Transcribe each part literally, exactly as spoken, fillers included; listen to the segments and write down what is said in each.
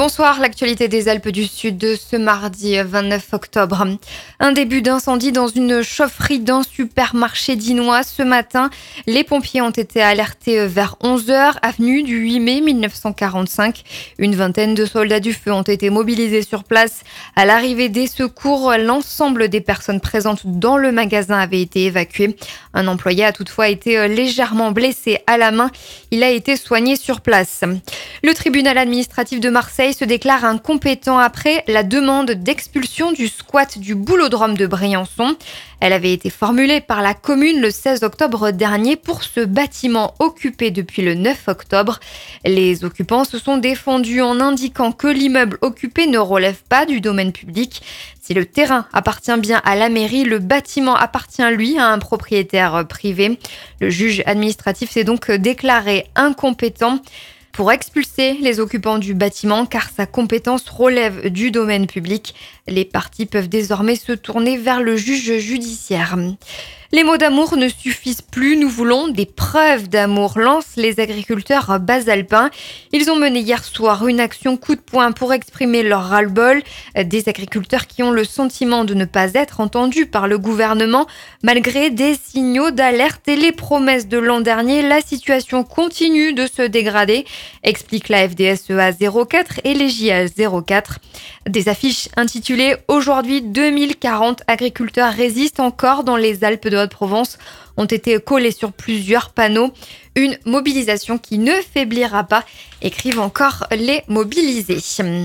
Bonsoir, l'actualité des Alpes du Sud de ce mardi vingt-neuf octobre. Un début d'incendie dans une chaufferie d'un supermarché dinois ce matin. Les pompiers ont été alertés vers onze heures, avenue du huit mai mille neuf cent quarante-cinq. Une vingtaine de soldats du feu ont été mobilisés sur place. À l'arrivée des secours, l'ensemble des personnes présentes dans le magasin avait été évacué. Un employé a toutefois été légèrement blessé à la main. Il a été soigné sur place. Le tribunal administratif de Marseille se déclare incompétent après la demande d'expulsion du squat du boulodrome de Briançon. Elle avait été formulée par la commune le seize octobre dernier pour ce bâtiment occupé depuis le neuf octobre. Les occupants se sont défendus en indiquant que l'immeuble occupé ne relève pas du domaine public. Si le terrain appartient bien à la mairie, le bâtiment appartient lui à un propriétaire privé. Le juge administratif s'est donc déclaré incompétent pour expulser les occupants du bâtiment car sa compétence relève du domaine public. Les parties peuvent désormais se tourner vers le juge judiciaire. Les mots d'amour ne suffisent plus, nous voulons des preuves d'amour, lancent les agriculteurs basalpins. Ils ont mené hier soir une action coup de poing pour exprimer leur ras-le-bol. Des agriculteurs qui ont le sentiment de ne pas être entendus par le gouvernement. Malgré des signaux d'alerte et les promesses de l'an dernier, la situation continue de se dégrader, explique la F D S E A zéro quatre et les J A zéro quatre. Des affiches intitulées « Aujourd'hui deux mille quarante, agriculteurs résistent encore dans les Alpes de Haute-Provence » ont été collées sur plusieurs panneaux. Une mobilisation qui ne faiblira pas, écrivent encore les mobilisés.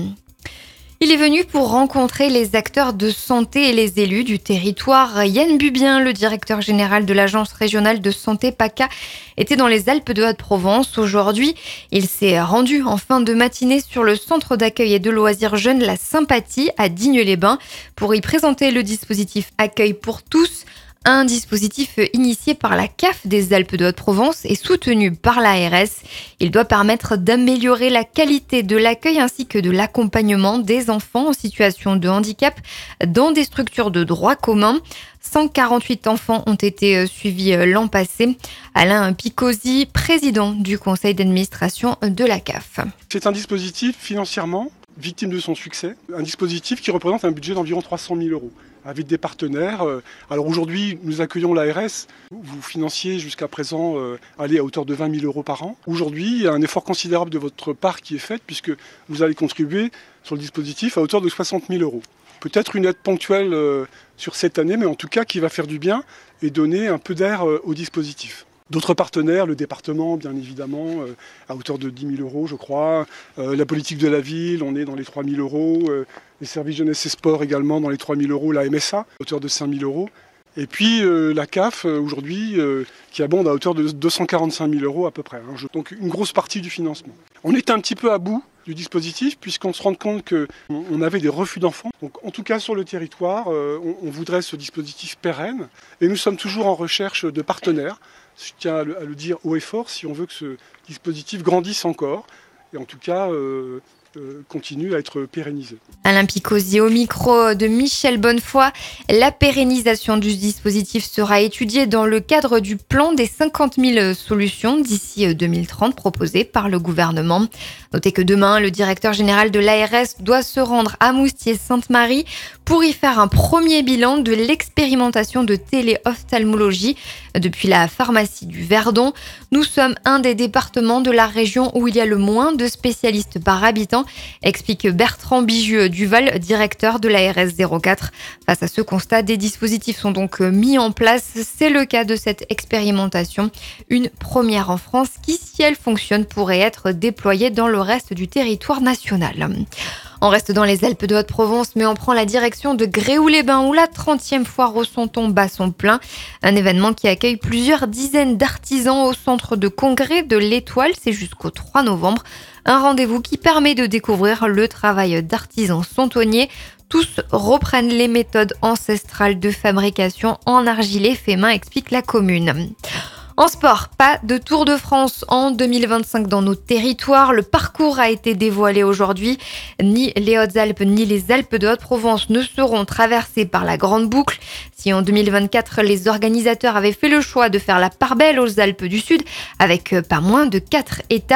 Il est venu pour rencontrer les acteurs de santé et les élus du territoire. Yann Bubien, le directeur général de l'Agence régionale de santé PACA, était dans les Alpes de Haute-Provence. Aujourd'hui, il s'est rendu en fin de matinée sur le centre d'accueil et de loisirs jeunes La Sympathie à Digne-les-Bains pour y présenter le dispositif Accueil pour tous. Un dispositif initié par la C A F des Alpes de Haute-Provence et soutenu par l'A R S. Il doit permettre d'améliorer la qualité de l'accueil ainsi que de l'accompagnement des enfants en situation de handicap dans des structures de droit commun. cent quarante-huit enfants ont été suivis l'an passé. Alain Picozzi, président du conseil d'administration de la C A F. C'est un dispositif financièrement victime de son succès, un dispositif qui représente un budget d'environ trois cent mille euros, avec des partenaires. Alors aujourd'hui, nous accueillons l'A R S. Vous financiez jusqu'à présent euh, aller à hauteur de vingt mille euros par an. Aujourd'hui, il y a un effort considérable de votre part qui est fait, puisque vous allez contribuer sur le dispositif à hauteur de soixante mille euros. Peut-être une aide ponctuelle euh, sur cette année, mais en tout cas qui va faire du bien et donner un peu d'air euh, au dispositif. D'autres partenaires, le département bien évidemment, euh, à hauteur de dix mille euros je crois, euh, la politique de la ville, on est dans les trois mille euros, euh, les services jeunesse et sport également dans les trois mille euros, la M S A, à hauteur de cinq mille euros, et puis euh, la C A F euh, aujourd'hui euh, qui abonde à hauteur de deux cent quarante-cinq mille euros à peu près, hein, donc une grosse partie du financement. On était un petit peu à bout du dispositif puisqu'on se rend compte qu'on avait des refus d'enfants. Donc en tout cas sur le territoire, euh, on, on voudrait ce dispositif pérenne et nous sommes toujours en recherche de partenaires. Je tiens à le, à le dire haut et fort si on veut que ce dispositif grandisse encore et en tout cas euh, euh, continue à être pérennisé. Alain Picozzi au micro de Michel Bonnefoy. La pérennisation du dispositif sera étudiée dans le cadre du plan des cinquante mille solutions d'ici deux mille trente proposé par le gouvernement. Notez que demain, le directeur général de l'A R S doit se rendre à Moustier-Sainte-Marie pour y faire un premier bilan de l'expérimentation de téléophtalmologie depuis la pharmacie du Verdon. Nous sommes un des départements de la région où il y a le moins de spécialistes par habitant, explique Bertrand Bigieux-Duval, directeur de l'A R S zéro quatre. Face à ce constat, des dispositifs sont donc mis en place. C'est le cas de cette expérimentation, une première en France qui, si elle fonctionne, pourrait être déployée dans le reste du territoire national. On reste dans les Alpes de Haute-Provence, mais on prend la direction de Gréoux-les-Bains où la trentième foire au Santon bat son plein. Un événement qui accueille plusieurs dizaines d'artisans au centre de congrès de l'Étoile. C'est jusqu'au trois novembre. Un rendez-vous qui permet de découvrir le travail d'artisans santonniers. Tous reprennent les méthodes ancestrales de fabrication en argilé fait main, explique la commune. En sport, pas de Tour de France en deux mille vingt-cinq dans nos territoires. Le parcours a été dévoilé aujourd'hui. Ni les Hautes-Alpes ni les Alpes de Haute-Provence ne seront traversées par la Grande Boucle. Si en deux mille vingt-quatre, les organisateurs avaient fait le choix de faire la part belle aux Alpes du Sud avec pas moins de quatre étapes,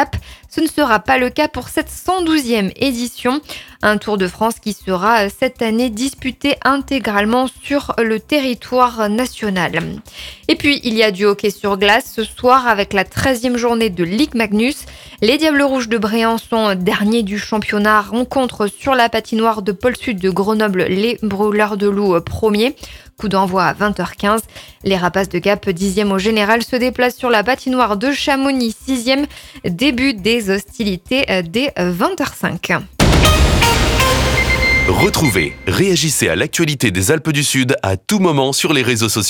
Ce ne sera pas le cas pour cette cent douzième édition. Un Tour de France qui sera cette année disputé intégralement sur le territoire national. Et puis, il y a du hockey sur glace ce soir avec la treizième journée de Ligue Magnus. Les Diables Rouges de Briançon, derniers du championnat, rencontrent sur la patinoire de Pôle Sud de Grenoble les Brûleurs de Loup premiers. Coup d'envoi à vingt heures quinze. Les Rapaces de Gap, dixième au général, se déplacent sur la patinoire de Chamonix, sixième. Début des hostilités dès vingt heures cinq. Retrouvez, réagissez à l'actualité des Alpes du Sud à tout moment sur les réseaux sociaux.